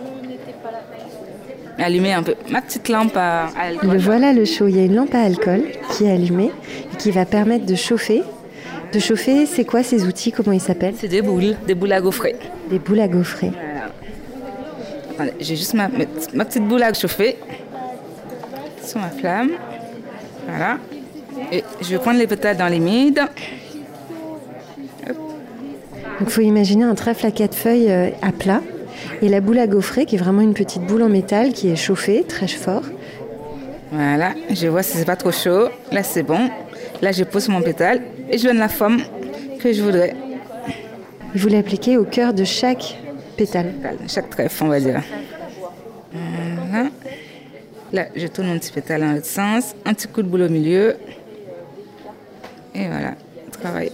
Allumer un peu ma petite lampe à, à alcool. Le voilà le show. Il y a une lampe à alcool qui est allumée et qui va permettre de chauffer. De chauffer, c'est quoi ces outils? Comment ils s'appellent? C'est des boules, des boules à gaufrer. Des boules à gaufrer. Voilà. Attendez, j'ai juste ma, ma petite boule à chauffer sur ma flamme. Voilà. Et je vais prendre les pétales dans les mides. Donc il faut imaginer un trèfle à quatre feuilles à plat et la boule à gaufrer qui est vraiment une petite boule en métal qui est chauffée très fort. Voilà, je vois si c'est pas trop chaud. Là c'est bon. Là je pose mon pétale et je donne la forme que je voudrais. Vous l'appliquez au cœur de chaque pétale. Chaque trèfle on va dire. Voilà. Là je tourne mon petit pétale dans l'autre sens. Un petit coup de boule au milieu. Et voilà, travail.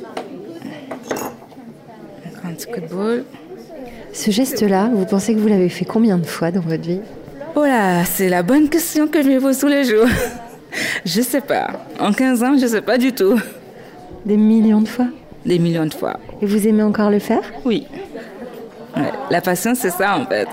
Un petit coup de boule. Ce geste-là, vous pensez que vous l'avez fait combien de fois dans votre vie? Oh là, c'est la bonne question que je me pose tous les jours. Je sais pas. En quinze ans, je sais pas du tout. Des millions de fois? Des millions de fois. Et vous aimez encore le faire? Oui. Ouais, la passion, c'est ça en fait.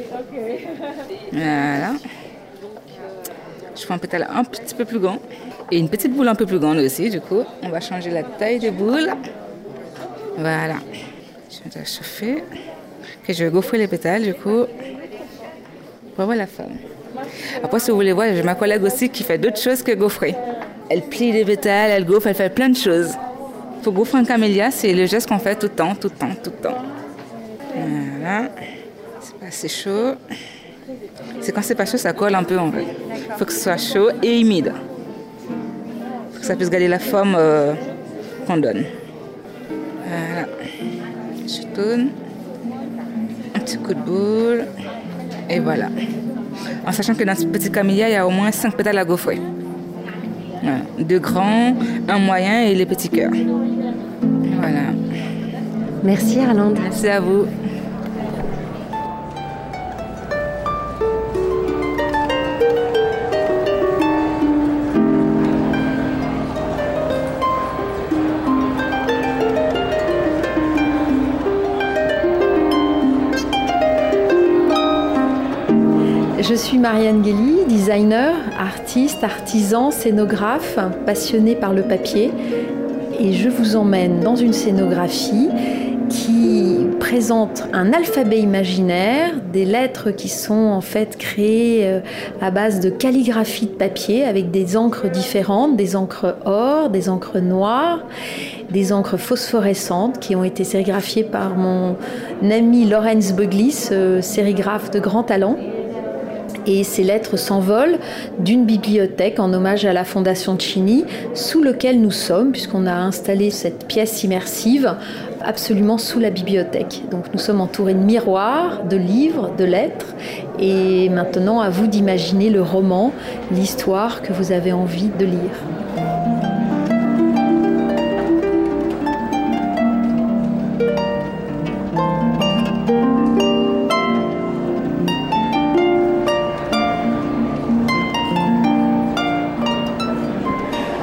Voilà. Je prends un pétale un petit peu plus grand. Et une petite boule un peu plus grande aussi, du coup. On va changer la taille des boules. Voilà. Je vais chauffer. Okay, je vais gaufrer les pétales, du coup, pour avoir la forme. Après, si vous voulez voir, j'ai ma collègue aussi qui fait d'autres choses que gaufrer. Elle plie les pétales, elle gaufre, elle fait plein de choses. Pour gaufrer un camélia, c'est le geste qu'on fait tout le temps, tout le temps, tout le temps. Voilà. C'est pas assez chaud. C'est quand c'est pas chaud, ça colle un peu en fait. Il faut que ce soit chaud et humide. Il faut que ça puisse garder la forme euh, qu'on donne. Voilà. Je tourne. Un petit coup de boule. Et voilà. En sachant que dans ce petit camélia, il y a au moins cinq pétales à gaufrer. Voilà. Deux grands, un moyen et les petits cœurs. Voilà. Merci Arlande. Merci à vous. Je suis Marianne Guély, designer, artiste, artisan, scénographe, passionnée par le papier. Et je vous emmène dans une scénographie qui présente un alphabet imaginaire, des lettres qui sont en fait créées à base de calligraphie de papier avec des encres différentes, des encres or, des encres noires, des encres phosphorescentes qui ont été sérigraphiées par mon ami Laurence Beuglis, sérigraphe de grand talent. Et ces lettres s'envolent d'une bibliothèque en hommage à la Fondation Cini, sous laquelle nous sommes, puisqu'on a installé cette pièce immersive absolument sous la bibliothèque. Donc nous sommes entourés de miroirs, de livres, de lettres. Et maintenant, à vous d'imaginer le roman, l'histoire que vous avez envie de lire.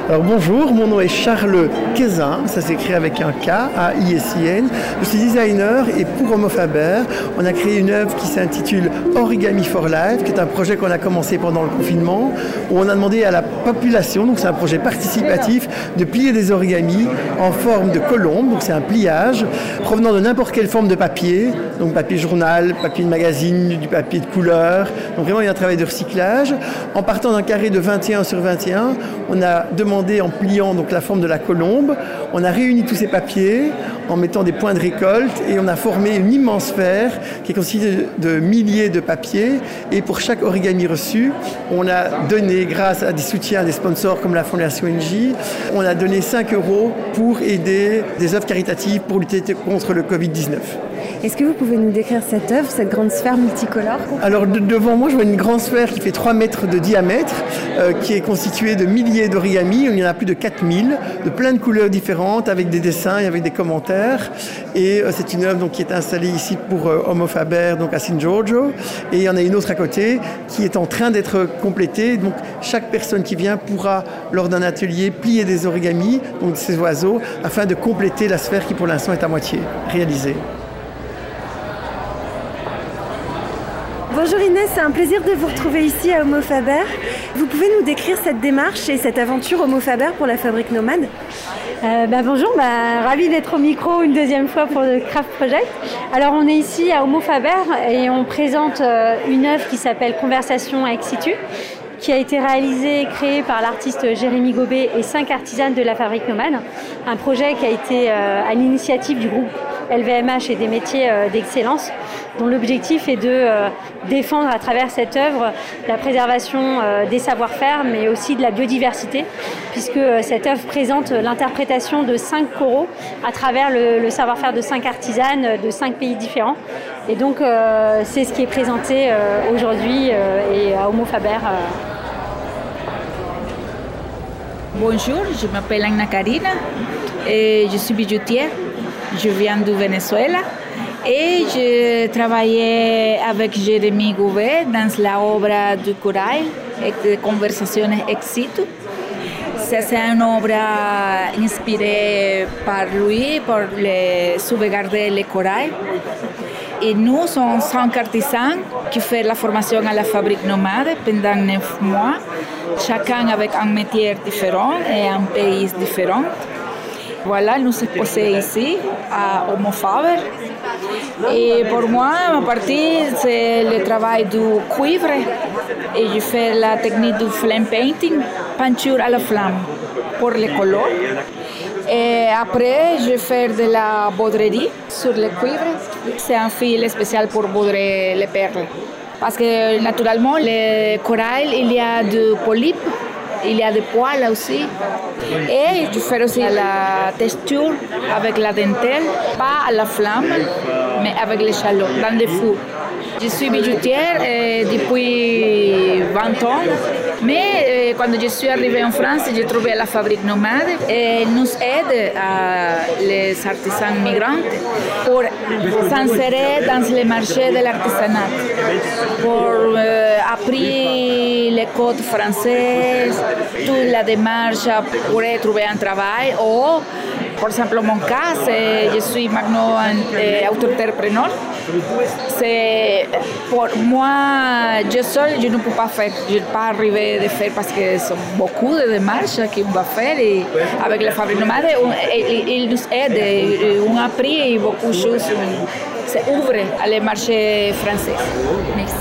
Alors bonjour, mon nom est Charles Quezin, ça s'écrit avec un K, A I S I N. Je suis designer et pour Homo Faber, on a créé une œuvre qui s'intitule Origami for Life, qui est un projet qu'on a commencé pendant le confinement, où on a demandé à la population, donc c'est un projet participatif, de plier des origamis en forme de colombe, donc c'est un pliage, provenant de n'importe quelle forme de papier, donc papier journal, papier de magazine, du papier de couleur, donc vraiment il y a un travail de recyclage. En partant d'un carré de vingt et un sur vingt et un, on a demandé en pliant donc la forme de la colombe, on a réuni tous ces papiers en mettant des points de récolte et on a formé une immense sphère qui est constituée de, de milliers de papiers et pour chaque origami reçu, on a donné grâce à des soutiens des sponsors comme la Fondation N J, on a donné cinq euros pour aider des œuvres caritatives pour lutter contre le covid dix-neuf. Est-ce que vous pouvez nous décrire cette œuvre, cette grande sphère multicolore ? Alors de, devant moi, je vois une grande sphère qui fait trois mètres de diamètre, euh, qui est constituée de milliers d'origamis. Il y en a plus de quatre mille, de plein de couleurs différentes, avec des dessins et avec des commentaires. Et euh, c'est une œuvre donc, qui est installée ici pour euh, Homo Faber, donc à San Giorgio. Et il y en a une autre à côté qui est en train d'être complétée. Donc chaque personne qui vient pourra, lors d'un atelier, plier des origamis, donc ces oiseaux, afin de compléter la sphère qui pour l'instant est à moitié réalisée. Bonjour Inès, c'est un plaisir de vous retrouver ici à Homo Faber. Vous pouvez nous décrire cette démarche et cette aventure Homo Faber pour la Fabrique Nomade ? Euh, bah bonjour, bah, ravie d'être au micro une deuxième fois pour le Craft Project. Alors on est ici à Homo Faber et on présente euh, une œuvre qui s'appelle Conversation ex situ, qui a été réalisée et créée par l'artiste Jérémy Gobet et cinq artisanes de la Fabrique Nomade. Un projet qui a été euh, à l'initiative du groupe L V M H et des métiers euh, d'excellence, dont l'objectif est de euh, défendre à travers cette œuvre la préservation euh, des savoir-faire, mais aussi de la biodiversité, puisque euh, cette œuvre présente l'interprétation de cinq coraux à travers le, le savoir-faire de cinq artisanes de cinq pays différents. Et donc, euh, c'est ce qui est présenté euh, aujourd'hui euh, et à Homo Faber. Euh. Bonjour, je m'appelle Anna Karina et je suis bijoutière. Je viens du Venezuela et je travaillais avec Jérémy Gobet dans la obra du corail et Conversaciones ex situ. C'est une obra inspirée par lui pour le sauvegarder le corail. Et nous sommes cinq artisans qui font la formation à la Fabrique Nomade pendant neuf mois, chacun avec un métier différent et un pays différent. Voilà, nous sommes posés ici à Homo Faber. Et pour moi, ma partie, c'est le travail du cuivre. Et je fais la technique du flame painting, peinture à la flamme, pour les couleurs. Et après, je fais de la broderie sur le cuivre. C'est un fil spécial pour broder les perles. Parce que naturellement, le corail, il y a du polype. Il y a des poils aussi. Et je fais aussi la texture avec la dentelle, pas à la flamme, mais avec les chalots, dans les fours. Je suis bijoutière euh, depuis vingt ans, mais euh, quand je suis arrivée en France, j'ai trouvé la Fabrique Nomade et nous aide à les artisans migrants pour s'insérer dans le marché de l'artisanat, pour euh, apprendre les codes français, toute la démarche pour trouver un travail ou, par exemple, mon cas, je suis maintenant un auto-entrepreneur. C'est pour moi, je seul, je ne peux pas faire. Je ne peux pas arriver à faire parce que sont beaucoup de démarches qu'on va faire et avec la Fabrique Nomade, ils nous aident, on a appris beaucoup de choses. C'est ouvert à le marché français. Merci.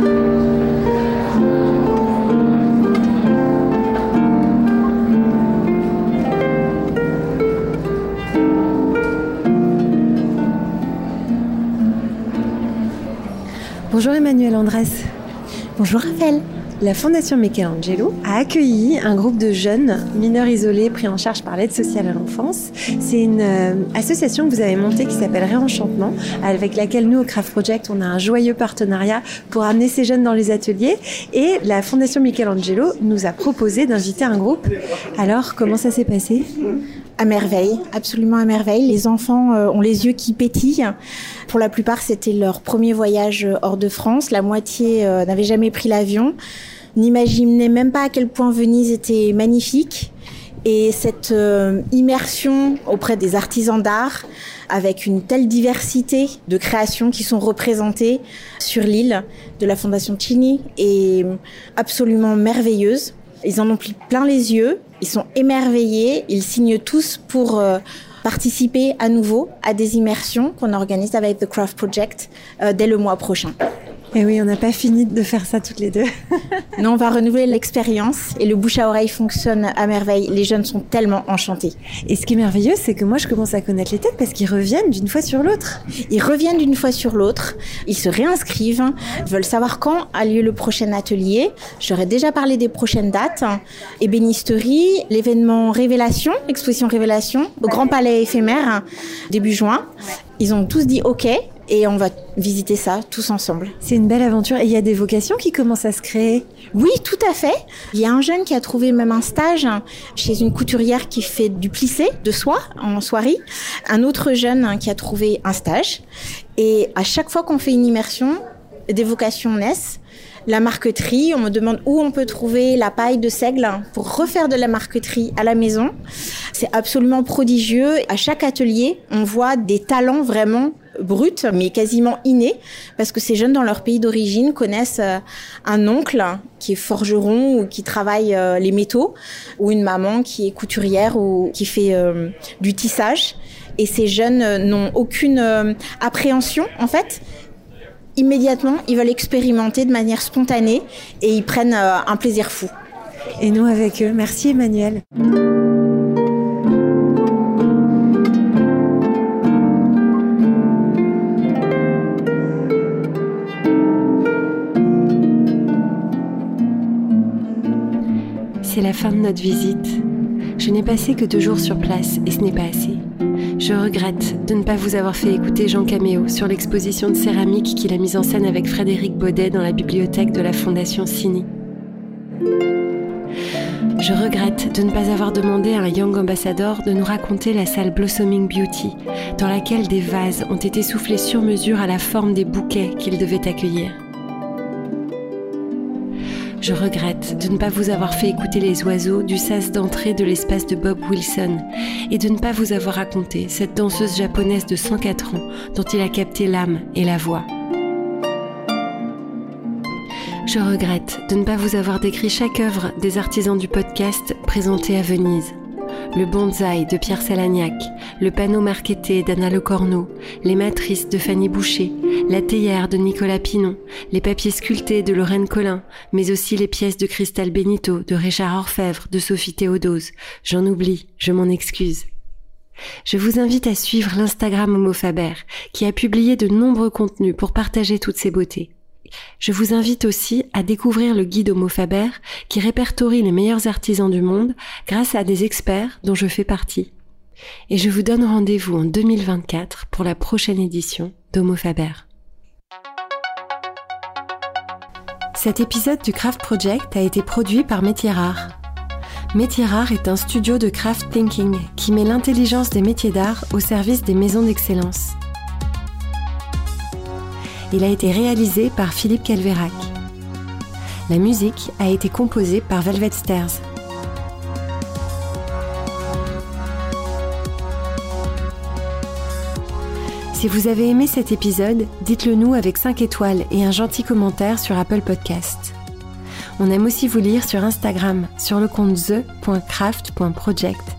Bonjour Emmanuel Andrés. Bonjour Raphaël. La Fondation Michelangelo a accueilli un groupe de jeunes mineurs isolés pris en charge par l'aide sociale à l'enfance. C'est une euh, association que vous avez montée qui s'appelle Réenchantement, avec laquelle nous au Craft Project on a un joyeux partenariat pour amener ces jeunes dans les ateliers. Et la Fondation Michelangelo nous a proposé d'inviter un groupe. Alors comment ça s'est passé ? À merveille, absolument à merveille. Les enfants euh, ont les yeux qui pétillent. Pour la plupart, c'était leur premier voyage hors de France. La moitié euh, n'avait jamais pris l'avion, n'imaginait même pas à quel point Venise était magnifique. Et cette euh, immersion auprès des artisans d'art, avec une telle diversité de créations qui sont représentées sur l'île de la Fondation Cini, est absolument merveilleuse. Ils en ont pris plein les yeux, ils sont émerveillés, ils signent tous pour euh, participer à nouveau à des immersions qu'on organise avec The Craft Project euh, dès le mois prochain. Et oui, on n'a pas fini de faire ça toutes les deux. Non, on va renouveler l'expérience et le bouche à oreille fonctionne à merveille. Les jeunes sont tellement enchantés. Et ce qui est merveilleux, c'est que moi, je commence à connaître les têtes parce qu'ils reviennent d'une fois sur l'autre. Ils reviennent d'une fois sur l'autre. Ils se réinscrivent. Ils veulent savoir quand a lieu le prochain atelier. J'aurais déjà parlé des prochaines dates. Ébénisterie, l'événement Révélation, exposition Révélation, au Grand Palais éphémère, début juin. Ils ont tous dit OK. Et on va visiter ça tous ensemble. C'est une belle aventure. Et il y a des vocations qui commencent à se créer. Oui, tout à fait. Il y a un jeune qui a trouvé même un stage chez une couturière qui fait du plissé de soie en soierie. Un autre jeune qui a trouvé un stage. Et à chaque fois qu'on fait une immersion, des vocations naissent. La marqueterie, on me demande où on peut trouver la paille de seigle pour refaire de la marqueterie à la maison. C'est absolument prodigieux. À chaque atelier, on voit des talents vraiment bruts, mais quasiment innés, parce que ces jeunes dans leur pays d'origine connaissent un oncle qui est forgeron ou qui travaille les métaux, ou une maman qui est couturière ou qui fait euh, du tissage. Et ces jeunes n'ont aucune euh, appréhension, en fait. Immédiatement, ils veulent expérimenter de manière spontanée et ils prennent euh, un plaisir fou. Et nous avec eux. Merci Emmanuel. C'est la fin de notre visite. Je n'ai passé que deux jours sur place et ce n'est pas assez. Je regrette de ne pas vous avoir fait écouter Jean Caméo sur l'exposition de céramique qu'il a mise en scène avec Frédéric Baudet dans la bibliothèque de la Fondation Cini. Je regrette de ne pas avoir demandé à un Young Ambassador de nous raconter la salle Blossoming Beauty, dans laquelle des vases ont été soufflés sur mesure à la forme des bouquets qu'il devait accueillir. Je regrette de ne pas vous avoir fait écouter les oiseaux du sas d'entrée de l'espace de Bob Wilson et de ne pas vous avoir raconté cette danseuse japonaise de cent quatre ans dont il a capté l'âme et la voix. Je regrette de ne pas vous avoir décrit chaque œuvre des artisans du podcast présentés à Venise. Le bonsaï de Pierre Salagnac, le panneau marqueté d'Anna Lecornu, les matrices de Fanny Boucher, la théière de Nicolas Pinon, les papiers sculptés de Lorraine Collin, mais aussi les pièces de Cristal Benito, de Richard Orfèvre, de Sophie Théodose. J'en oublie, je m'en excuse. Je vous invite à suivre l'Instagram Homo Faber, qui a publié de nombreux contenus pour partager toutes ces beautés. Je vous invite aussi à découvrir le guide Homo Faber qui répertorie les meilleurs artisans du monde grâce à des experts dont je fais partie. Et je vous donne rendez-vous en deux mille vingt-quatre pour la prochaine édition d'Homo Faber. Cet épisode du Craft Project a été produit par Métiers Rares. Métiers Rares est un studio de craft thinking qui met l'intelligence des métiers d'art au service des maisons d'excellence. Il a été réalisé par Philippe Calvérac. La musique a été composée par Velvet Stairs. Si vous avez aimé cet épisode, dites-le nous avec cinq étoiles et un gentil commentaire sur Apple Podcast. On aime aussi vous lire sur Instagram, sur le compte the point craft point project.